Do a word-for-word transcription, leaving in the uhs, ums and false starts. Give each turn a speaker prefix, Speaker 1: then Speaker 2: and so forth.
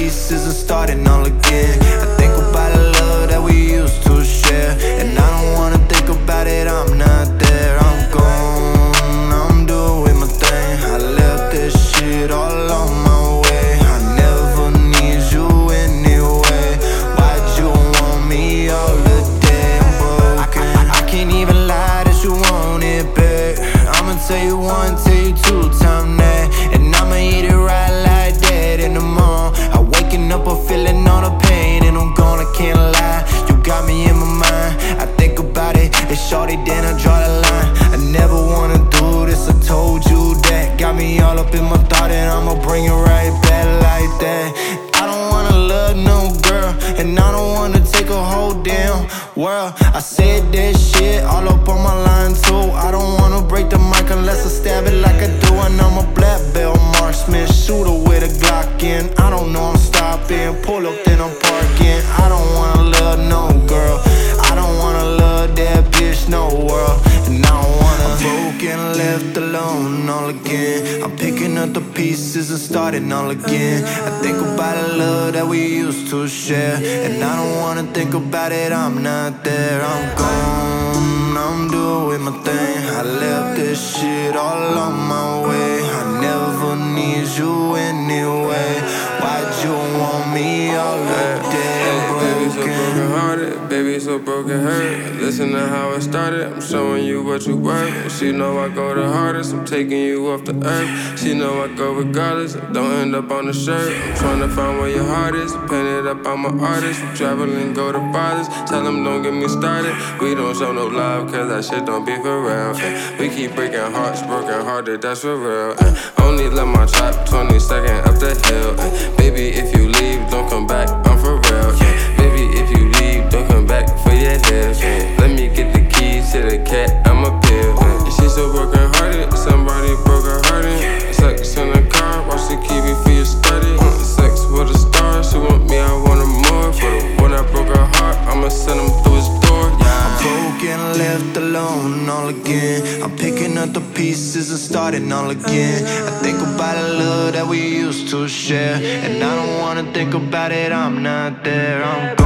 Speaker 1: pieces and starting all again. I think about the love that we used to share, and I don't wanna think about it, I'm not there. I'm gone, I'm doing my thing. I left this shit all on my way. I never need you anyway. Why'd you want me all the day? I'm broken. I, I, I can't even lie that you want it back. I'ma tell you one, tell you two, time that, and I'ma eat it right like that in the morning. I waking up, I'm feeling all the pain, and I'm gone, I can't lie. You got me in my mind, I think about it, it's shorty, then I draw the line. I never wanna do this, I told you that. Got me all up in my thought, and I'ma bring it right back like that. I don't wanna love no girl, and I don't wanna take a whole damn world. I said that shit all up on my line too. I don't wanna break the mic unless I stab it like I do, and I'm a black belt marksman, shooter with a Glock in. I don't know I'm stopping, pull up then I'm parking. I don't wanna love no girl, I don't wanna love that bitch no world, and I don't wanna. I'm broken, left alone all again. I'm picking up the pieces and starting all again. I think about the love that we used to share, and I don't wanna think about it, I'm not there. I'm gone, I'm doing my thing. I left this shit all on my way. I never need you anyway. Why'd you want me all the day?
Speaker 2: Baby, so broken hearted, baby, so broken hurt. Listen to how it started, I'm showing you what you worth. She know I go the hardest, I'm taking you off the earth. She know I go regardless, don't end up on the shirt. I'm trying to find where your heart is, paint it up on my artist. Travel and go to fathers, tell them don't get me started. We don't show no love, cause that shit don't be for real. We keep breaking hearts, broken hearted, that's for real. Only let my trap twenty-second up the hill. Baby, if you leave, don't come back, I'm for real. Baby, if you leave, don't come back for your head. Let me get the keys to the cat, I'm a pill. She's so broken hearted, somebody broke her hearted. Sex in the car, watch the K V for your study. Sex with a star, she want me, I want her more. For the one that broke her heart, I'ma send him through his door.
Speaker 1: I'm broken, left alone all again. I'm picking up the pieces and starting all again. I think about the love that we used to share, and I don't wanna think about it, I'm not there. I'm